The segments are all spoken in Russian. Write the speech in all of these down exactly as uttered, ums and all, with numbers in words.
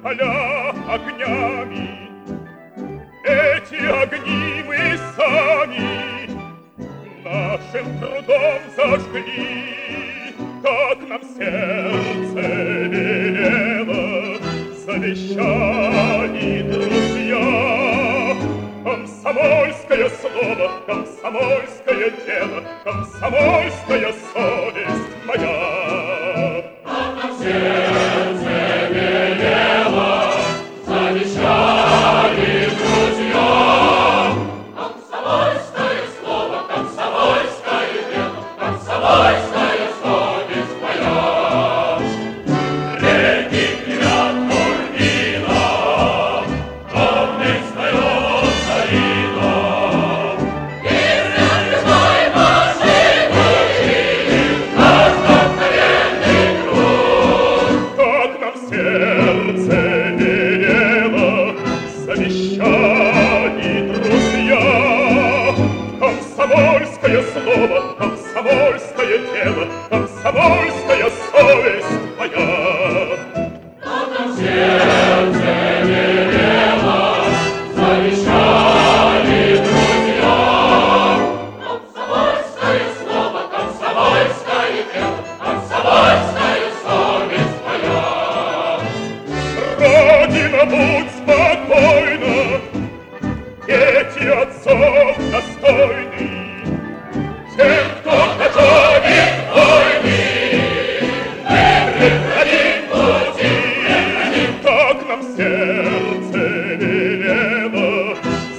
поля огнями. Эти огни мы сами нашим трудом зажгли, как нам сердце велело, завещали друзья. Комсомольское слово, комсомольское дело, комсомольская совесть моя. Как нам сердце велело, завещали друзья. Комсомольское слово, комсомольское дело, комсомольская совесть моя. Реки кипят турбина, домик сдается вино. И звездной машины наш вдохновенный труд. Как нам сердце велело, завещали друзья. Комсомольское слово, комсомольское дело, комсомольская совесть моя. Как нам сердце велело, завещали друзья. Комсомольское слово, комсомольское дело, комсомольская совесть моя. Родина, будь спокойна, дети отцов достойны. Тем, кто готовит войны, мы предотвратим пути. Как нам сердце велело,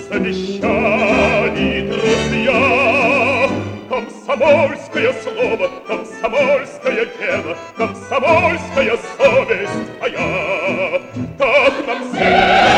завещали друзья. Комсомольское слово, комсомольское дело, комсомольская совесть моя. Так нам сердце